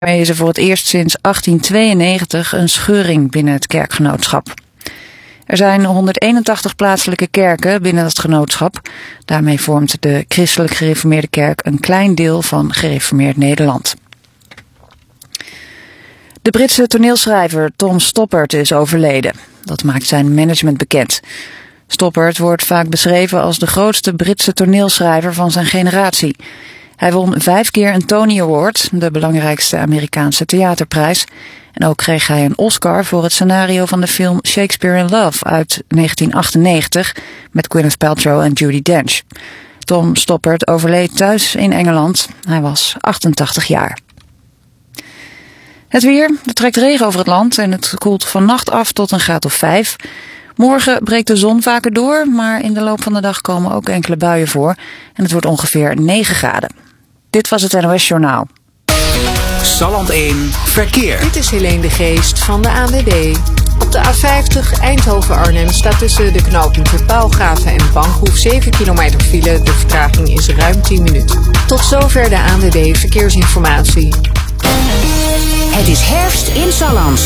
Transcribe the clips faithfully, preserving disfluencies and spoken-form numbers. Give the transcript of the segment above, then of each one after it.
Daarmee is er voor het eerst sinds achttien tweeënnegentig een scheuring binnen het kerkgenootschap. Er zijn honderdeenentachtig plaatselijke kerken binnen het genootschap. Daarmee vormt de Christelijk Gereformeerde Kerk een klein deel van Gereformeerd Nederland. De Britse toneelschrijver Tom Stoppard is overleden. Dat maakt zijn management bekend. Stoppard wordt vaak beschreven als de grootste Britse toneelschrijver van zijn generatie. Hij won vijf keer een Tony Award, de belangrijkste Amerikaanse theaterprijs. En ook kreeg hij een Oscar voor het scenario van de film Shakespeare in Love uit negentien achtennegentig met Gwyneth Paltrow en Judi Dench. Tom Stoppard overleed thuis in Engeland. Hij was achtentachtig jaar. Het weer. Er trekt regen over het land en het koelt vannacht af tot een graad of vijf. Morgen breekt de zon vaker door, maar in de loop van de dag komen ook enkele buien voor. En het wordt ongeveer negen graden. Dit was het N O S Journaal. Salland één Verkeer. Dit is Helene de Geest van de A N W B. Op de A vijftig Eindhoven-Arnhem staat tussen de knooppunten Paalgraven en Bankhoef zeven kilometer file. De vertraging is ruim tien minuten. Tot zover de A N W B Verkeersinformatie. Het is herfst in Salland.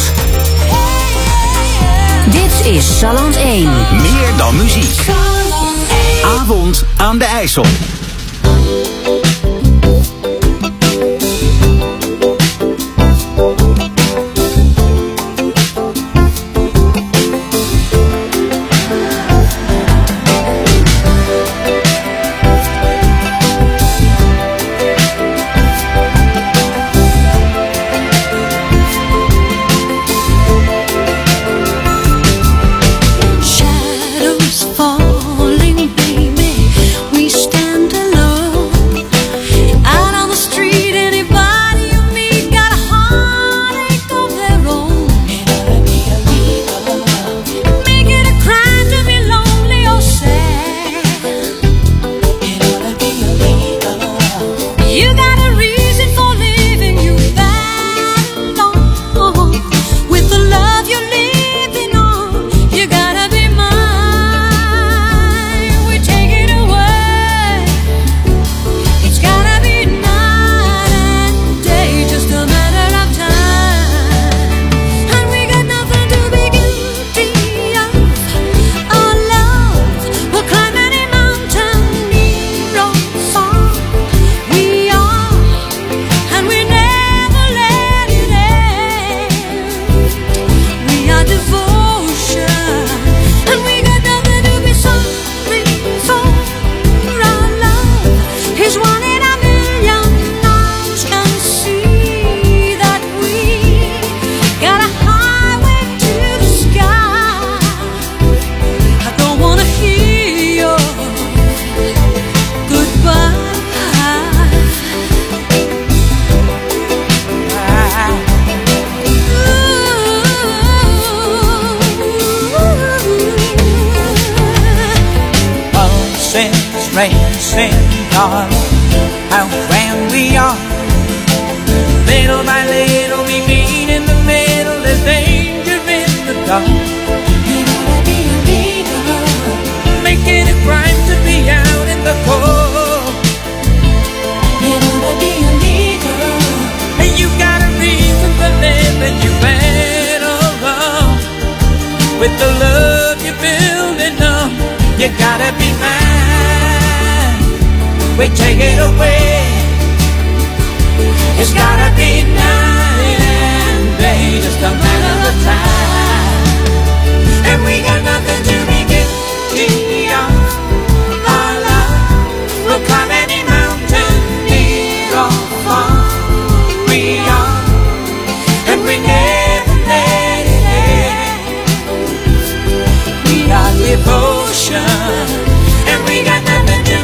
Dit is Salland één. Meer dan muziek. Avond aan de IJssel.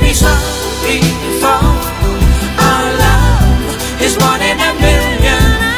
One in a million.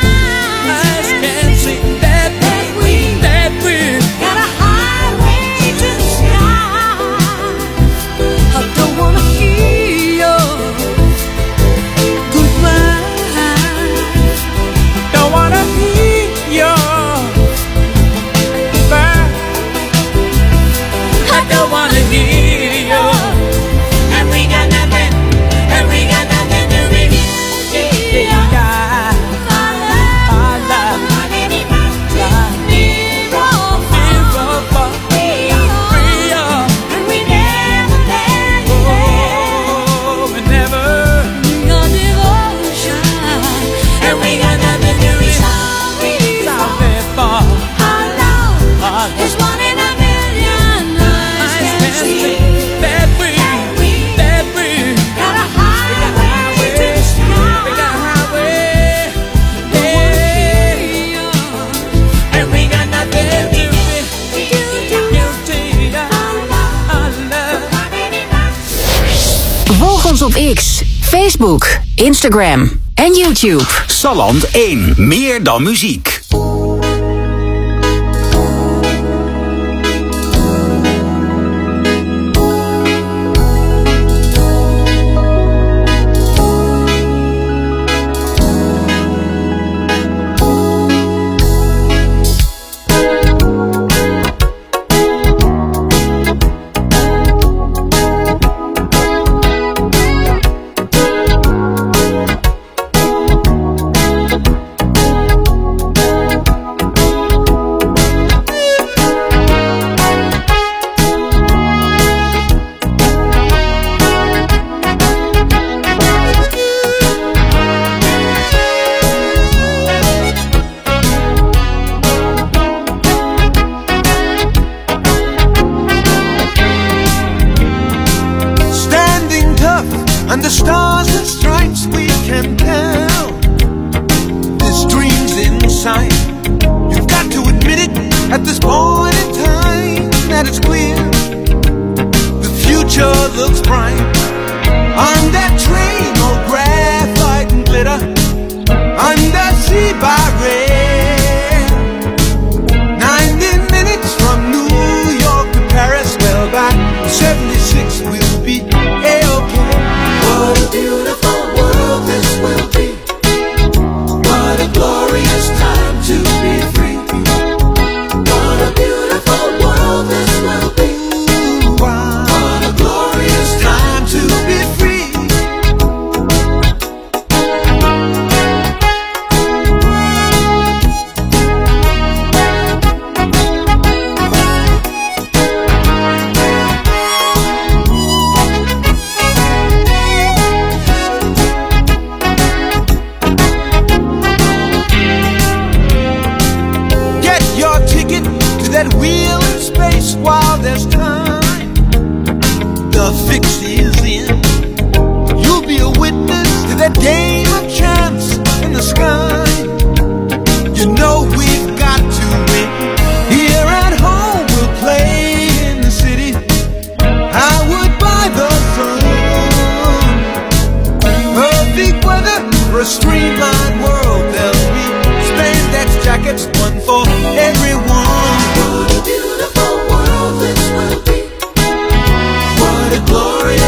and we got nothing to be sorry for. Our love is one in a million eyes can see. That we, that we got a highway to the sky. We got a highway, yeah, and we got nothing to be guilty of. Our love. Volg ons op X, Facebook, Instagram en YouTube. Salland één. Meer dan muziek. Under stars and stripes we can tell this dream's in sight. You've got to admit it at this point in time that it's clear the future looks bright. On that train, all graphite and glitter, undersea by rail. Ninety minutes from New York to Paris. Well, by seventy-six we'll be A-okay. What a beautiful world this will be. What a glorious time to be free. What a beautiful world this will be. What a glorious time to be free. That wheel in space while there's time. The fix is in. You'll be a witness to that game of chance in the sky. You know we've got to win. Here at home we'll play in the city. I would buy the sun. Perfect weather for a streamlined world. There'll be spandex jackets, one for everyone. What a beautiful world this will be. What a glorious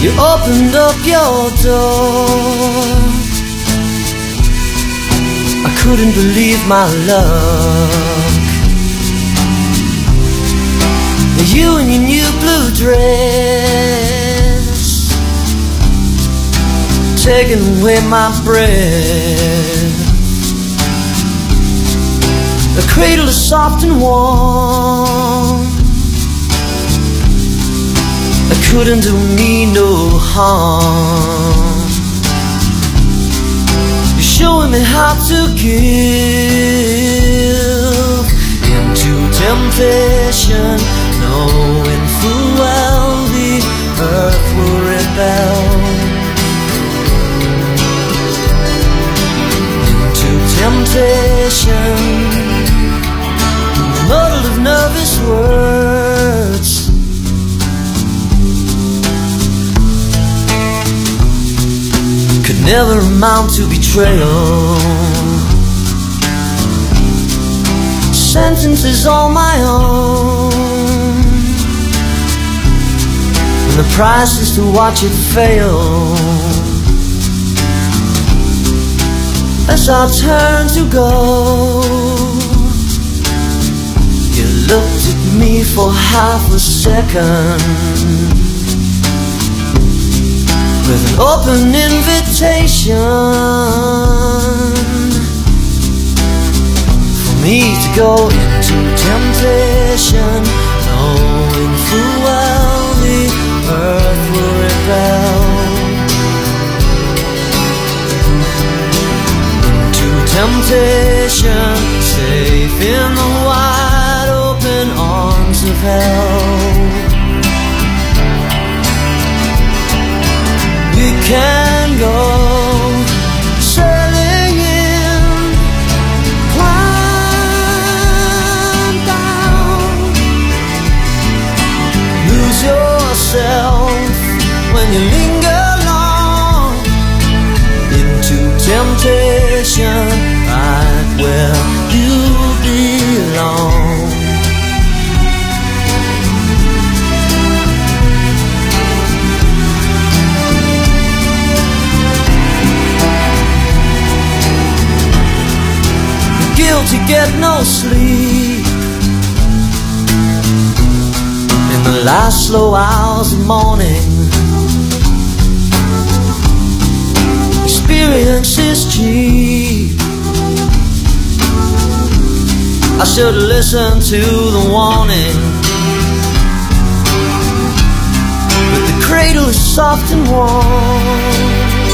You opened up your door. I couldn't believe my luck. You in your new blue dress, taking away my breath. The cradle is soft and warm. It couldn't do me no harm. You're showing me how to give into temptation, knowing full well the earth will rebel. Into temptation, muddled of nervous words. Could never amount to betrayal. Sentences all my own, and the price is to watch it fail. As I turn to go, you looked at me for half a second with an open invitation for me to go into temptation, knowing full well the earth will rebel. Into temptation, safe in the wide open arms of hell. We can go sailing in, climb down, lose yourself when you linger long into temptation, right where you belong. Guilty get no sleep in the last slow hours of morning. Experience is cheap. I should have listened to the warning, but the cradle is soft and warm.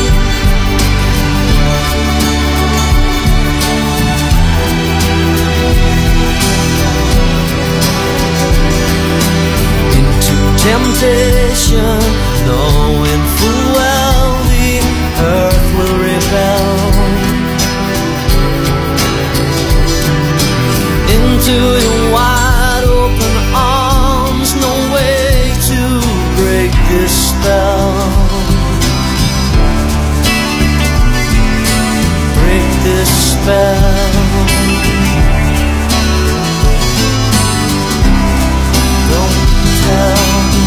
Temptation, knowing full well the earth will rebel. Into your wide open arms, no way to break this spell. Break this spell. Don't tell.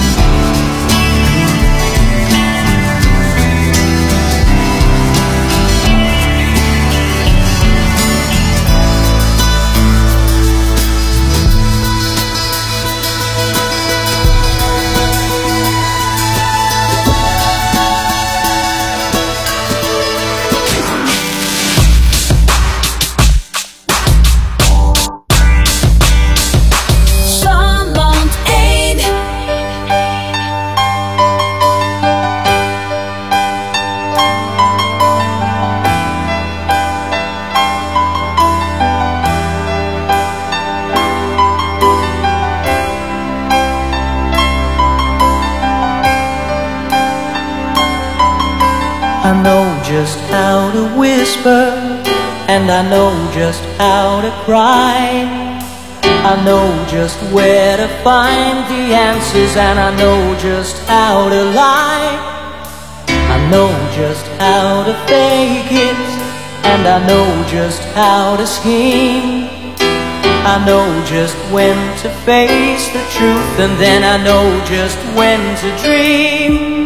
I know just how to whisper, and I know just how to cry. I know just where to find the answers, and I know just how to lie. I know just how to fake it, and I know just how to scheme. I know just when to face the truth, and then I know just when to dream.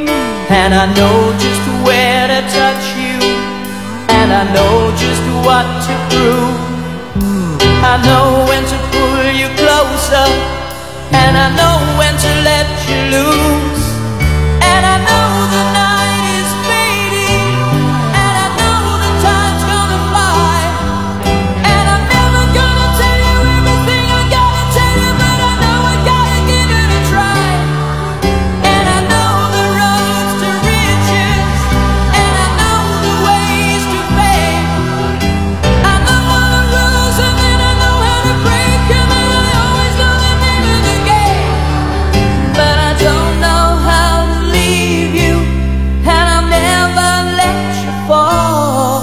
and I know just where to touch you, and I know just what to prove. I know when to pull you closer, and I know when to let you loose. And I know the night is fading, and I know the time's gonna fly. And I'm never gonna tell you everything I gotta tell you, but I know I gotta give it a try. And I know the roads to riches, and I know the ways to fame. I know all the rules, and then I know how to break them, and I always know the name of the game. But I don't know how to leave you, and I'll never let you fall.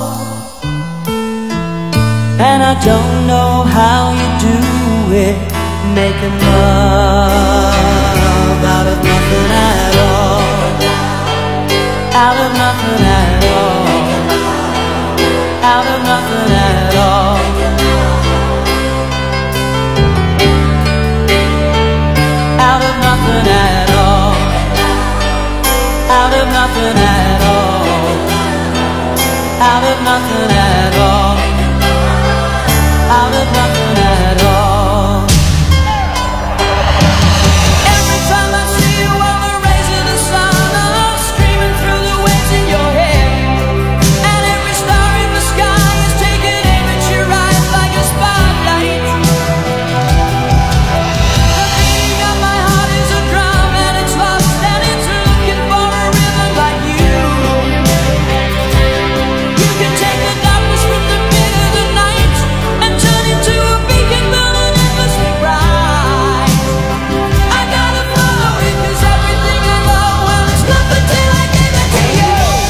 And I don't know how you do it, making love out of nothing at all. Out of nothing at all. Out of nothing at all. Out of nothing at all. Out of nothing at all. Out of nothing at all. Out of nothing at all. Every time I see you on the rays of the sun, I'm screaming through the waves in your head. And every star in the sky is taking aim at your eyes like a spotlight. The beating of my heart is a drum, and it's lost, and it's looking for a rhythm like you. You can take the darkness from the pit of the night and turn it to a beacon burning endlessly bright. I gotta follow it, 'cause everything I know, well, it's nothing till I give it to you.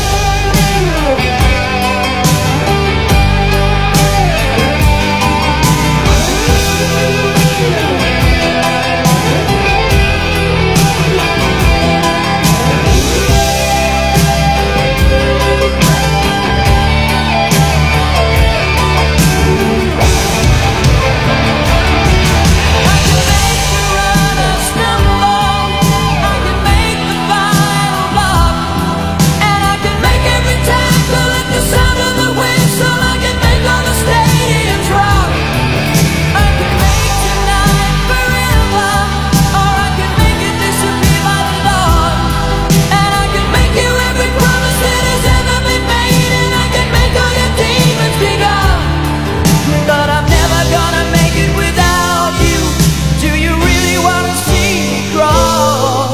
I can make the runner stumble, I can make the final block, and I can make every tackle at the sound of the whistle. I can make all the stadiums rock. I can make tonight forever, or I can make it disappear by the dawn. And I can make you every promise that has ever been made, and I can make all your demons be gone. But I'm never gonna make it without you. Do you really wanna see me crawl?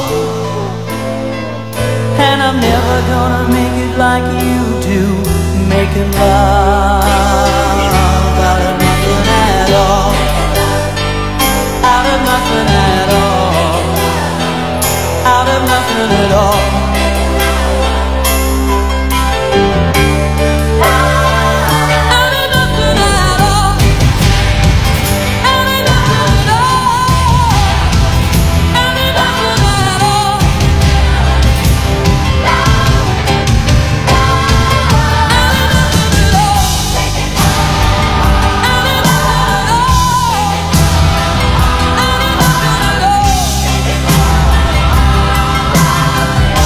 And I'm never gonna make it like you do, making love out of nothing at all. Out of nothing at all. Out of nothing at all. Out of nothing at all. Out of nothing at all. Out of nothing at all. Out of nothing at all.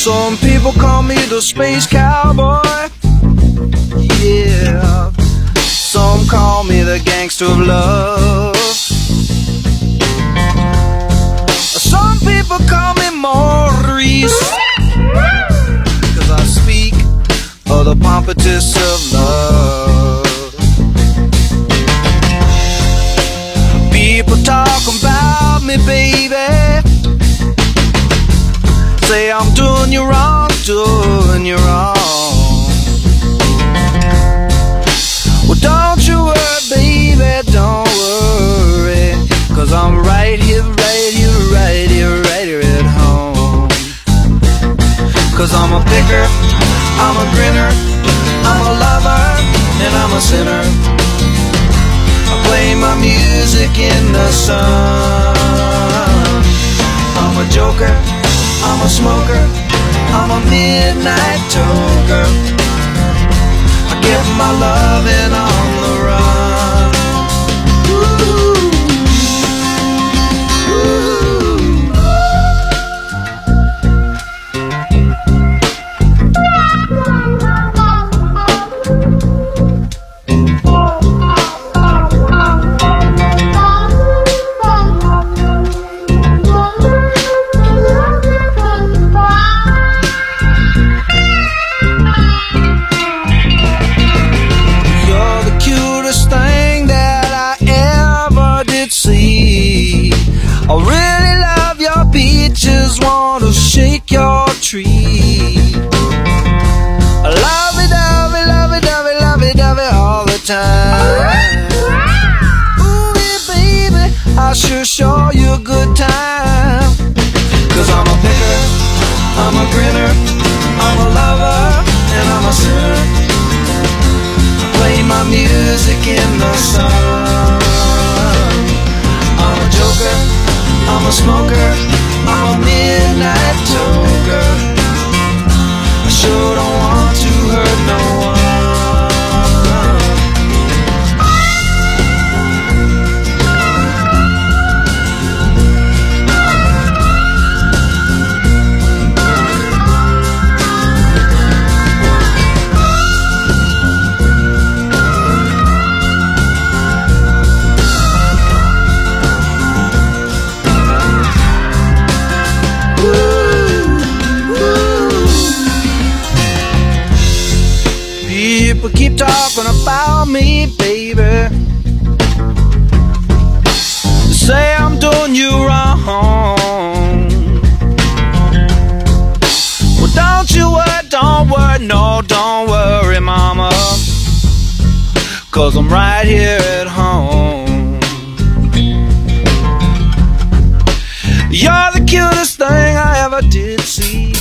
Some people call me the space cowboy. Yeah. Some call me the gangster of love. Some people call me Maurice, 'cause I speak of the pompatus of love. People talk about me, baby, say I'm doing you wrong, doing you wrong. Well, don't you worry, baby, don't worry, 'cause I'm right here, right here, right here, right here at home. 'Cause I'm a picker, I'm a grinner, I'm a lover, and I'm a sinner. I play my music in the sun. I'm a joker, I'm a smoker, I'm a midnight toker. I get my loving on the run. Ooh. I really love your beaches, want to shake your tree. I love it, love it, love it, love it, love it, love it all the time. Ooh, yeah, baby, I sure show you a good time. 'Cause I'm a picker, I'm a grinner, I'm a lover, and I'm a sinner. I play my music in the sun. I'm a joker, I'm a smoker, I'm a midnight toker. I sure don't want to hurt no one. People keep talking about me, baby. They say I'm doing you wrong. Well, don't you worry, don't worry, no, don't worry, mama, 'cause I'm right here at home. You're the cutest thing I ever did see.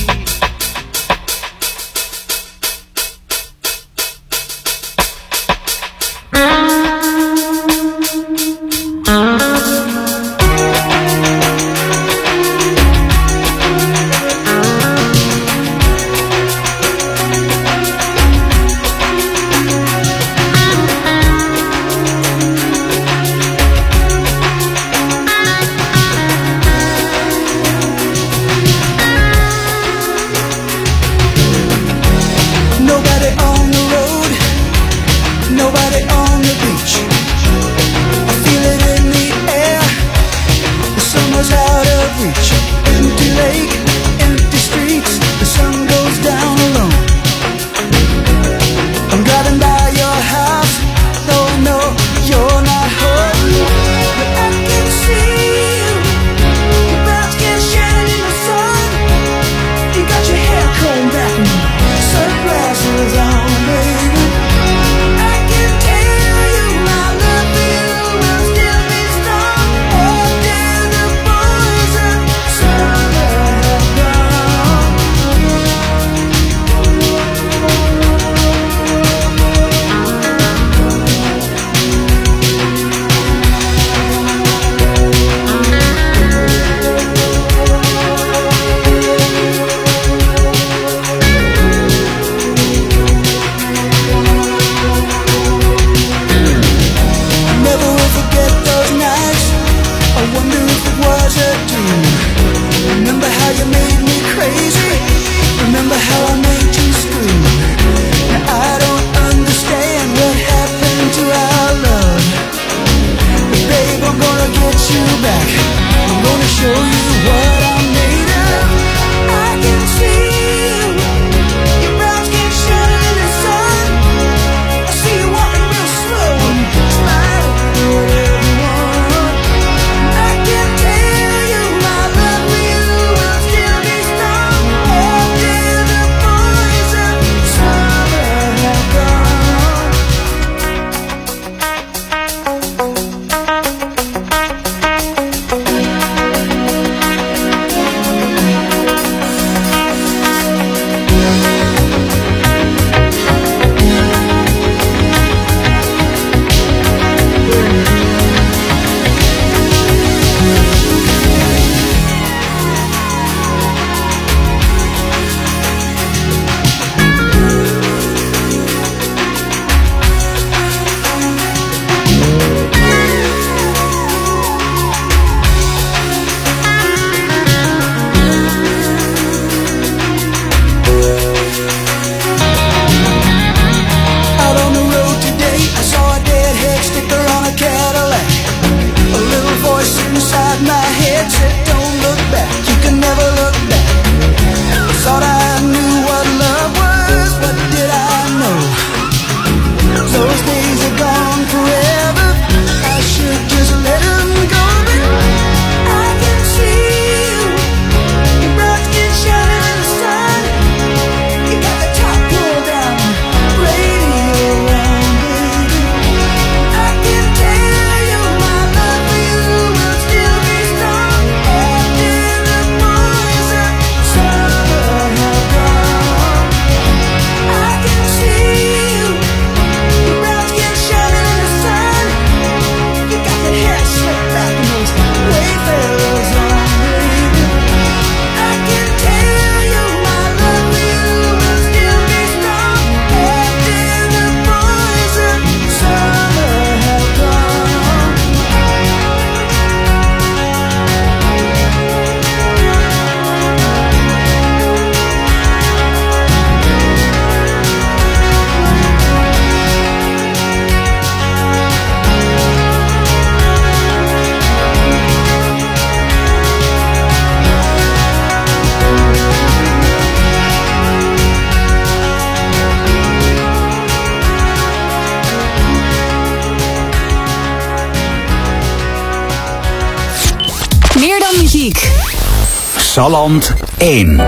Salland één.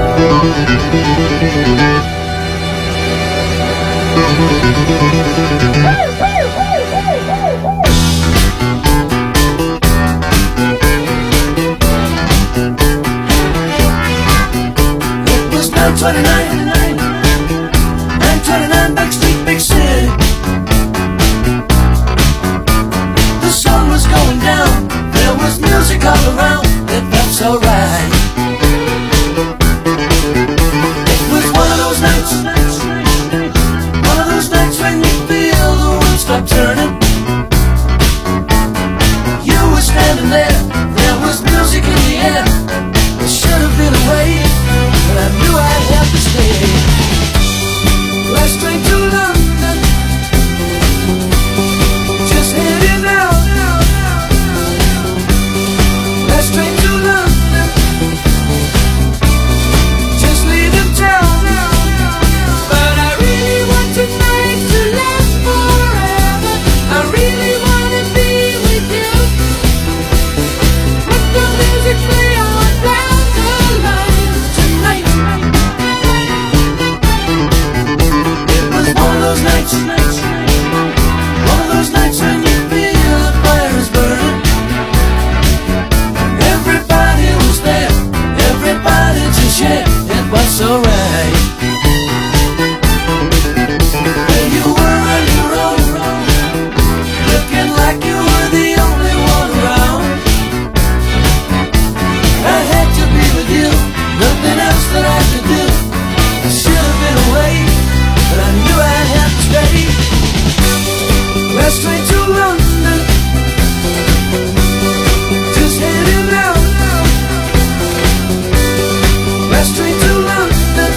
nine twenty-nine, nine twenty-nine Backstreet Big City. The sun was going down, there was music all around, it felt so right. It was one of those nights, one of those nights when you feel the world stop turning. You were standing there, there was music in the air. It should have been away, but I knew I'd have to stay. Last train to London, just heading out. Last train to London, just leaving town. But I really want tonight to last forever. I really wanna be with you. Let the music play on down the line tonight. It was one of those nights, one of those nights when you feel the fire is burning. Everybody was there, everybody to share. It was so right. And you were on your own, looking like you were the only one around. I had to be with you, nothing else that I could do. I should have been away, but I knew I'd have to stay. Last train to London, just heading out. Last train to London,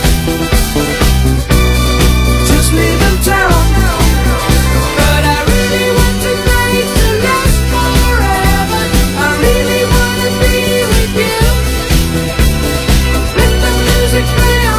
just leaving town. But I really want tonight to last forever. I really wanna be with you. Let the music play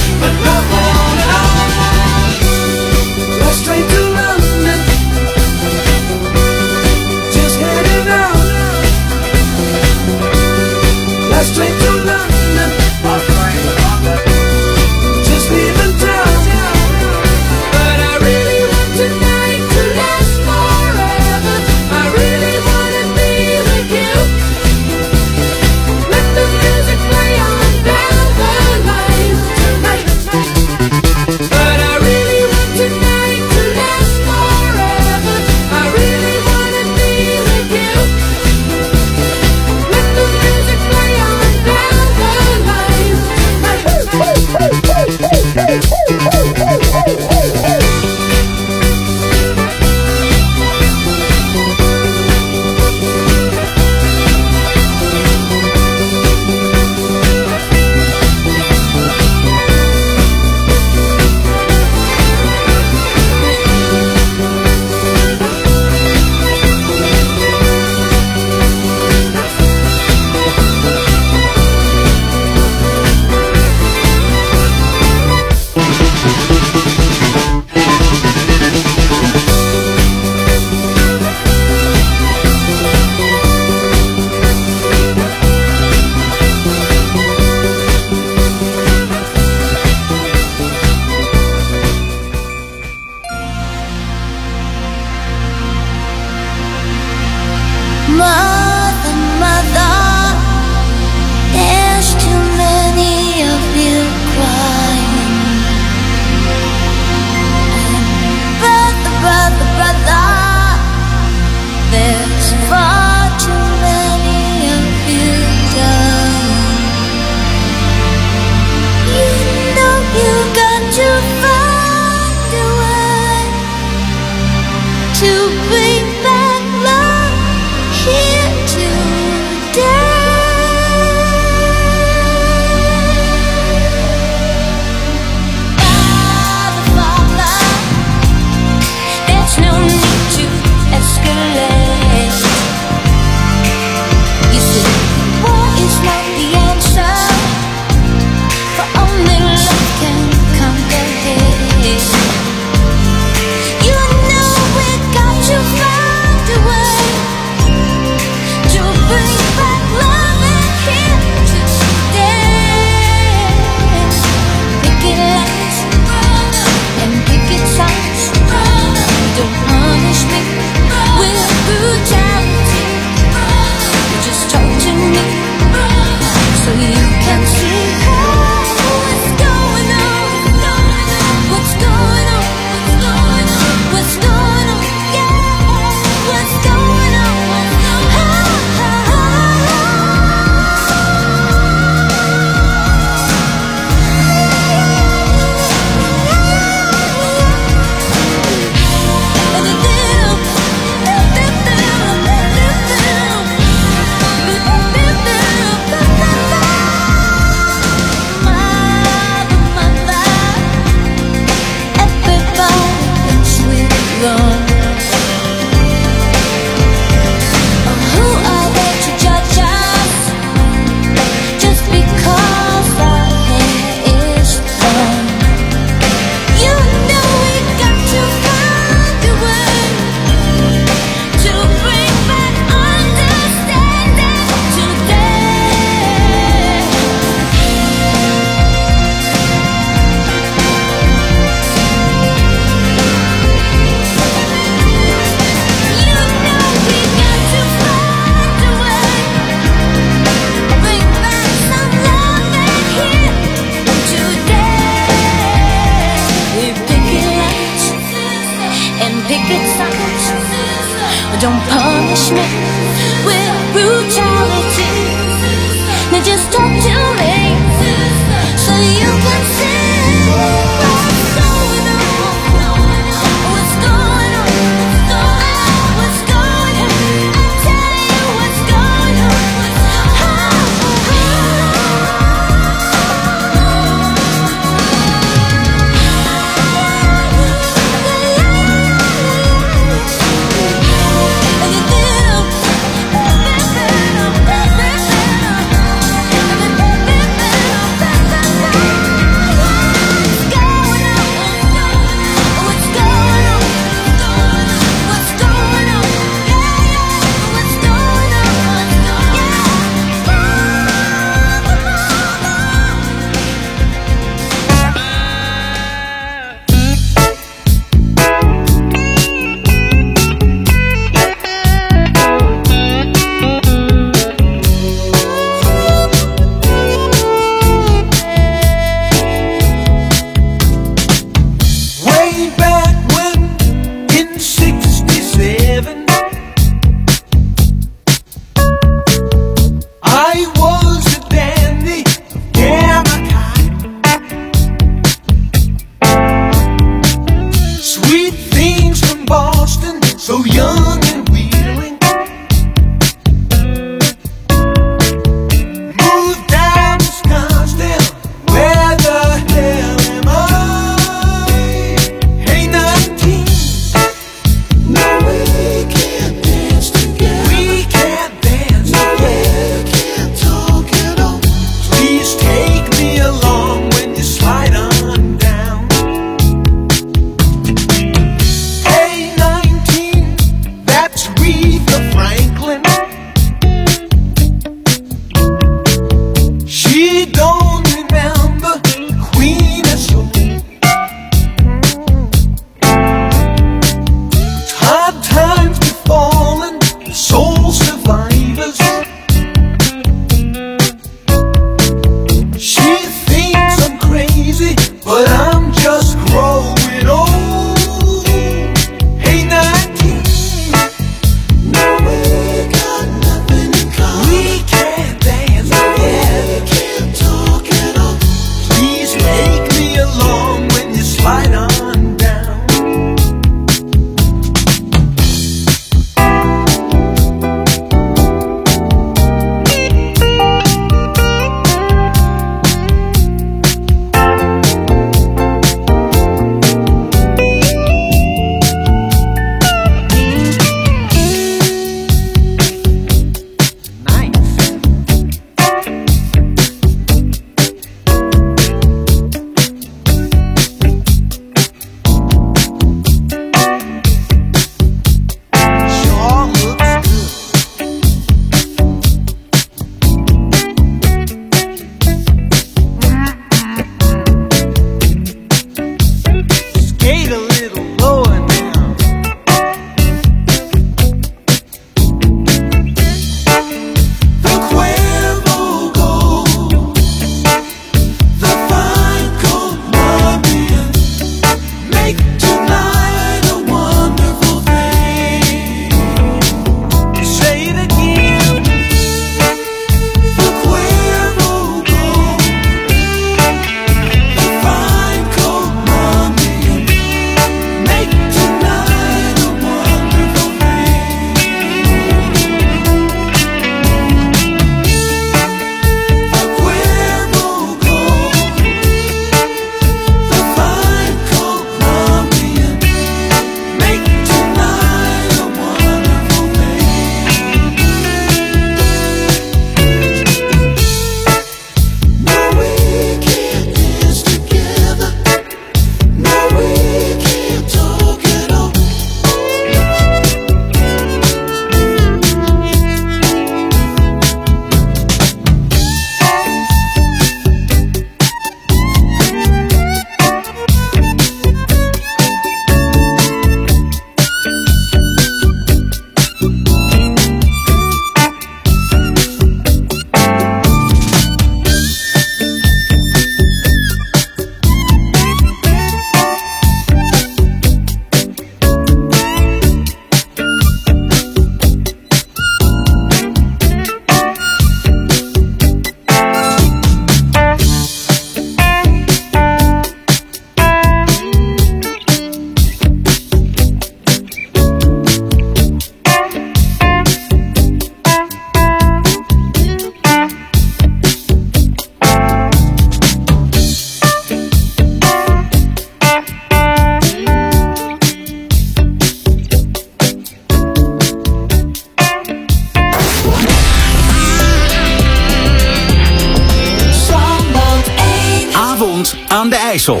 aan de IJssel.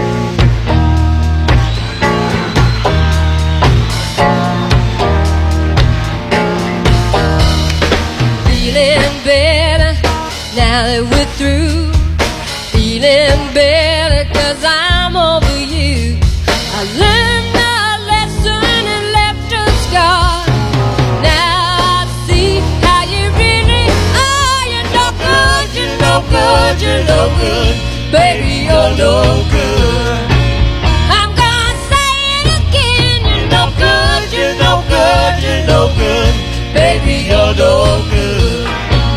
Feeling better now that we're through. Feeling better 'cause I'm over you. I learned a lesson and left a scar. Now I see how you really are. You're no good, you're no good, you're no good. Baby, you're no good. I'm gonna say it again. You're no good, you're no good, you're no good. Baby, you're no good.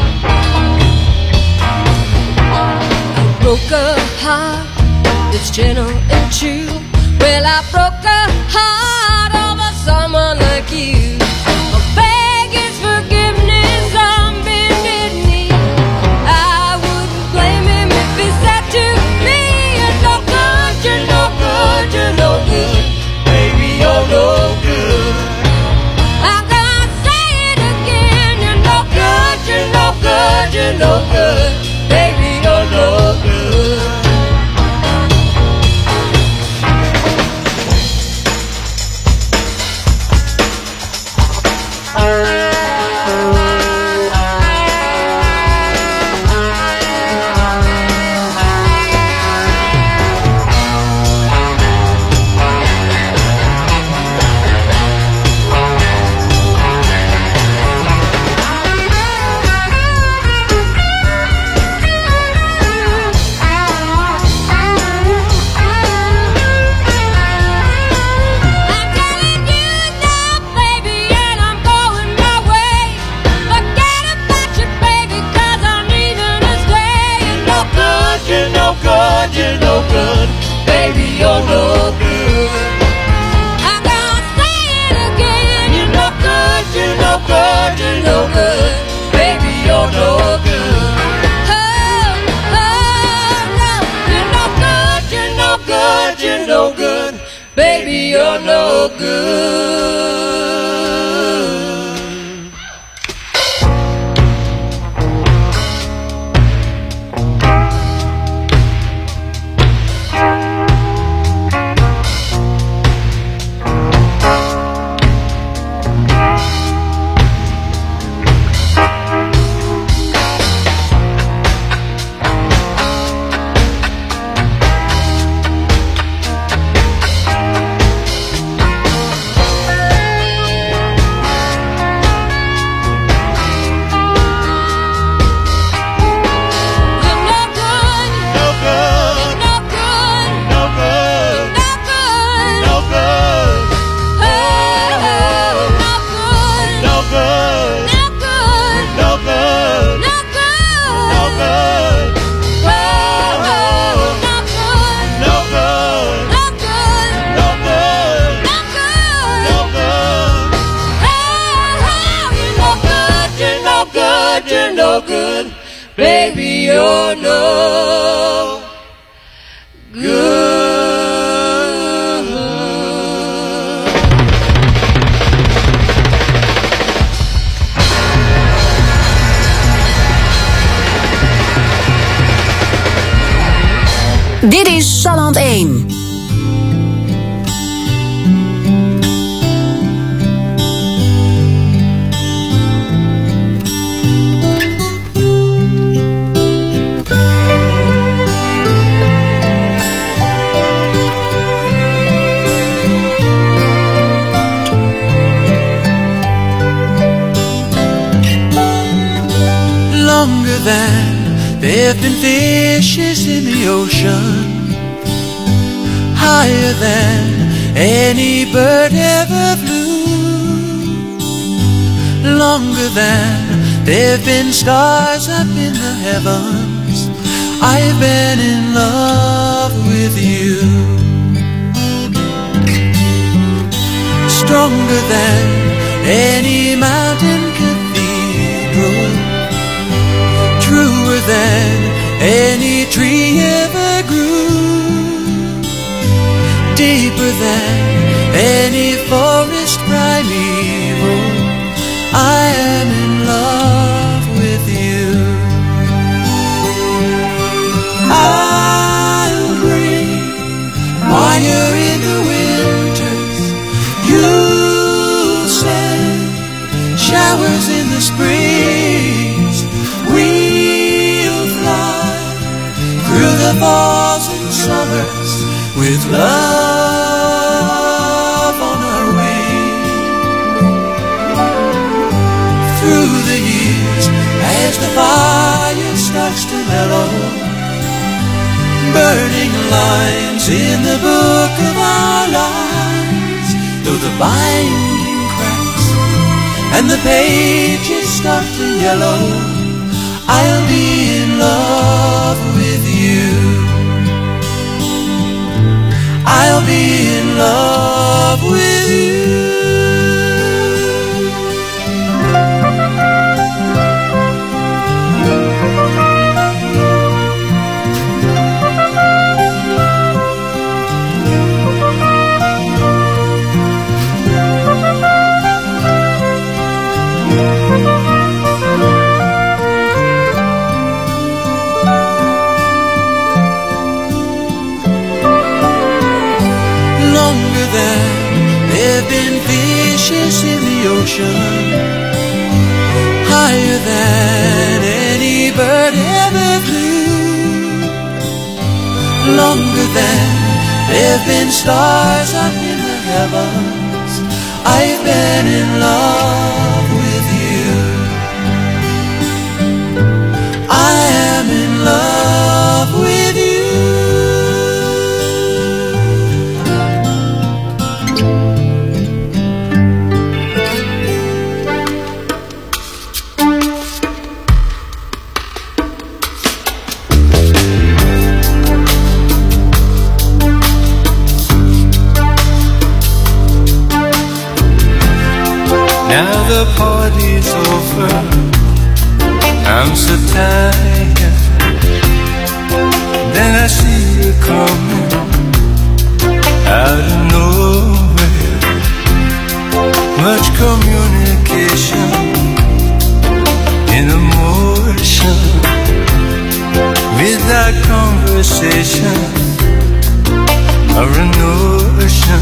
I broke a heart that's gentle and true. Well, I broke a heart over someone like you. I beg his forgiveness on bended knee. I wouldn't blame him if he said to me, you're no good, you're no good, you're no good. Baby, you're no good. I'm gonna say it again. You're no good, you're no good, you're no good. Baby, you're no good. You're no good, baby, you're no good. I'm gonna say it again. You're no good, you're no good, you're no good. Baby, you're no good. Oh, oh, no. You're no good, you're no good, you're no good. Baby, you're no good. You're no good, baby, you're no good. Dit is Salland één. Longer than there've been fishes in the ocean, higher than any bird ever flew, longer than there've been stars up in the heavens. I've been in love with you. Stronger than any mountain cathedral, truer than any tree ever grew, deeper than any forest primeval. I am in love with you. I'll bring falls and summers with love on our way. Through the years, as the fire starts to mellow, burning lines in the book of our lives, though the binding cracks and the pages start to yellow, I'll be in love with you. I'll be in love with you. In the ocean, higher than any bird ever flew, longer than there've been stars up in the heavens. I've been in love with you. I am in love with you. Now the party's over, I'm so tired. Then I see you coming out of nowhere. Much communication in emotion, without conversation or a notion.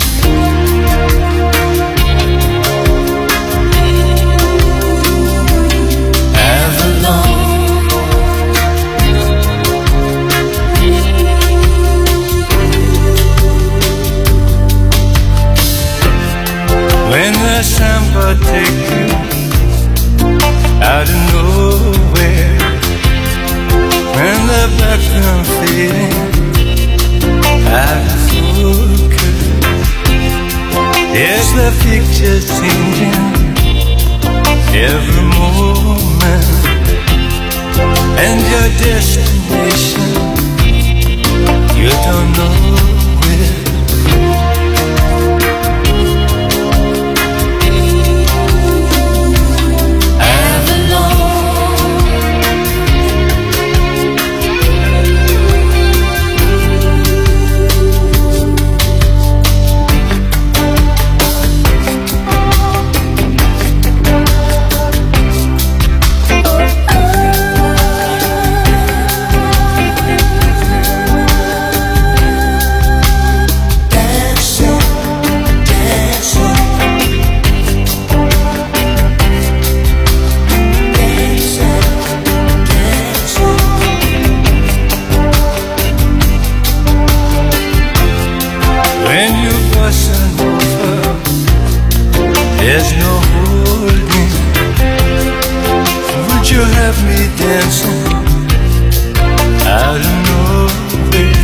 When the samba take you out of nowhere, when the background fading out of focus, yes, the picture changing every moment, and your destination you don't know where. There's no holding. Would you have me dancing out of nowhere?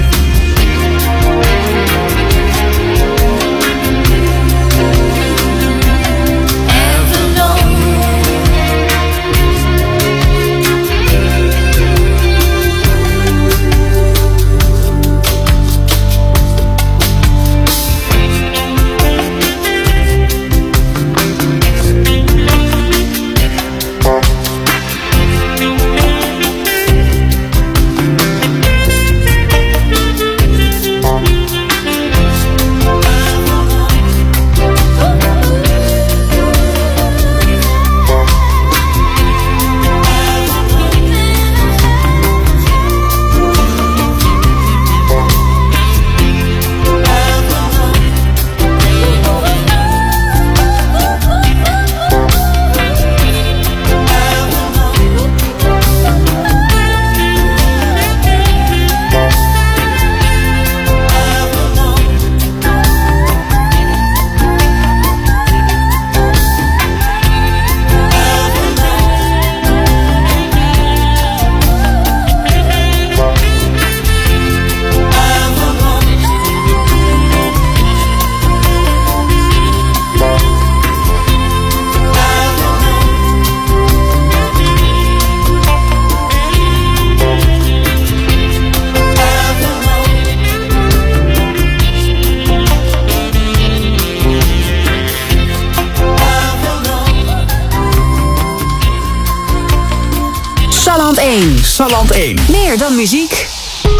Salland één. Salland één. Meer dan muziek.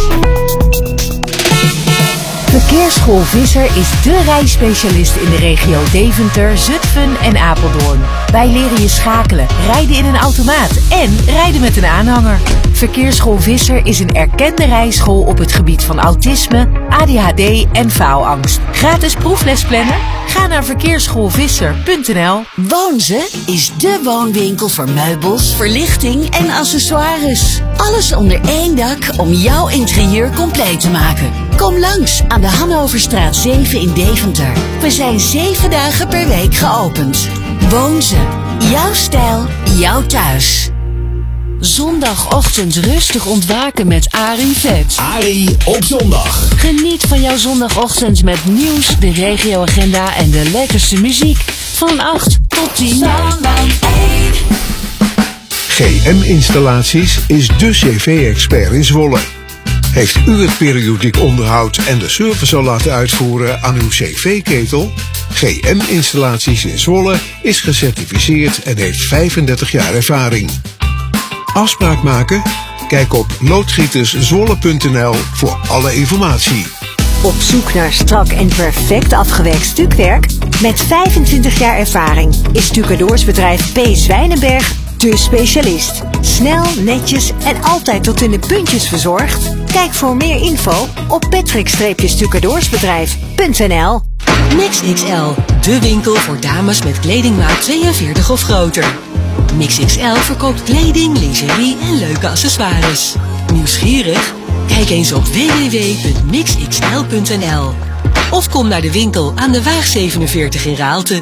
Verkeersschool Visser is dé rijspecialist in de regio Deventer, Zutphen en Apeldoorn. Wij leren je schakelen, rijden in een automaat en rijden met een aanhanger. Verkeersschool Visser is een erkende rijschool op het gebied van autisme, A D H D en faalangst. Gratis proefles plannen? Ga naar verkeersschoolvisser punt n l. Woonze is dé woonwinkel voor meubels, verlichting en accessoires. Alles onder één dak om jouw interieur compleet te maken. Kom langs aan de Hannoverstraat zeven in Deventer. We zijn zeven dagen per week geopend. Woonze. Jouw stijl, jouw thuis. Zondagochtend rustig ontwaken met Arie Vet. Arie op zondag. Geniet van jouw zondagochtend met nieuws, de regioagenda en de lekkerste muziek. Van acht tot tien. G M-installaties is dé C V-expert in Zwolle. Heeft u het periodiek onderhoud en de service al laten uitvoeren aan uw C V-ketel? G M-installaties in Zwolle is gecertificeerd en heeft vijfendertig jaar ervaring. Afspraak maken? Kijk op loodgieterszwolle punt n l voor alle informatie. Op zoek naar strak en perfect afgewerkt stukwerk? Met vijfentwintig jaar ervaring is stucadoorsbedrijf P. Zwijnenberg de specialist. Snel, netjes en altijd tot in de puntjes verzorgd? Kijk voor meer info op patrick stucadoorsbedrijf punt n l. Mix X L, de winkel voor dames met kledingmaat tweeënveertig of groter. Mix X L verkoopt kleding, lingerie en leuke accessoires. Nieuwsgierig? Kijk eens op w w w punt mix x l punt n l of kom naar de winkel aan de Waag zevenenveertig in Raalte.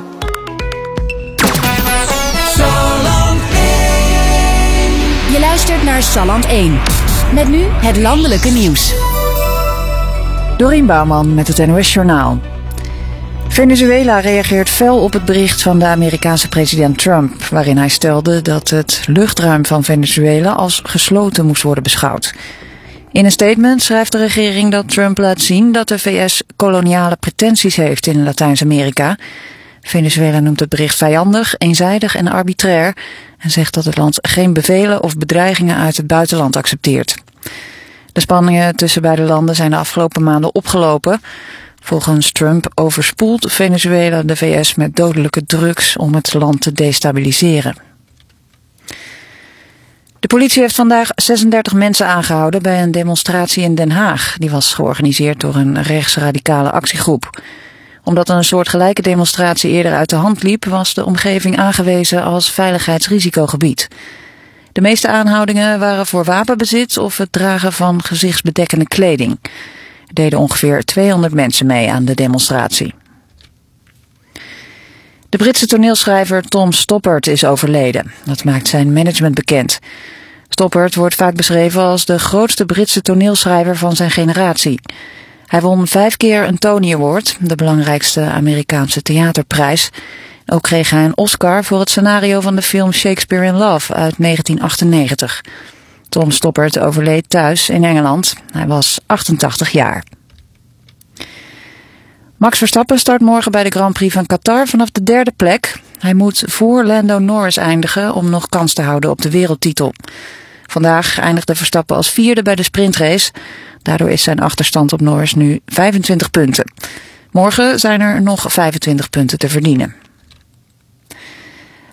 Je luistert naar Salland één. Met nu het landelijke nieuws. Dorien Bouwman met het N O S Journaal. Venezuela reageert fel op het bericht van de Amerikaanse president Trump, waarin hij stelde dat het luchtruim van Venezuela als gesloten moest worden beschouwd. In een statement schrijft de regering dat Trump laat zien dat de V S koloniale pretenties heeft in Latijns-Amerika. Venezuela noemt het bericht vijandig, eenzijdig en arbitrair en zegt dat het land geen bevelen of bedreigingen uit het buitenland accepteert. De spanningen tussen beide landen zijn de afgelopen maanden opgelopen. Volgens Trump overspoelt Venezuela de V S met dodelijke drugs om het land te destabiliseren. De politie heeft vandaag zesendertig mensen aangehouden bij een demonstratie in Den Haag. Die was georganiseerd door een rechtsradicale actiegroep. Omdat een soortgelijke demonstratie eerder uit de hand liep, was de omgeving aangewezen als veiligheidsrisicogebied. De meeste aanhoudingen waren voor wapenbezit of het dragen van gezichtsbedekkende kleding. Er deden ongeveer tweehonderd mensen mee aan de demonstratie. De Britse toneelschrijver Tom Stoppard is overleden. Dat maakt zijn management bekend. Stoppard wordt vaak beschreven als de grootste Britse toneelschrijver van zijn generatie. Hij won vijf keer een Tony Award, de belangrijkste Amerikaanse theaterprijs. Ook kreeg hij een Oscar voor het scenario van de film Shakespeare in Love uit negentien achtennegentig. Tom Stoppard overleed thuis in Engeland. Hij was achtentachtig jaar. Max Verstappen start morgen bij de Grand Prix van Qatar vanaf de derde plek. Hij moet voor Lando Norris eindigen om nog kans te houden op de wereldtitel. Vandaag eindigde Verstappen als vierde bij de sprintrace. Daardoor is zijn achterstand op Norris nu vijfentwintig punten. Morgen zijn er nog vijfentwintig punten te verdienen.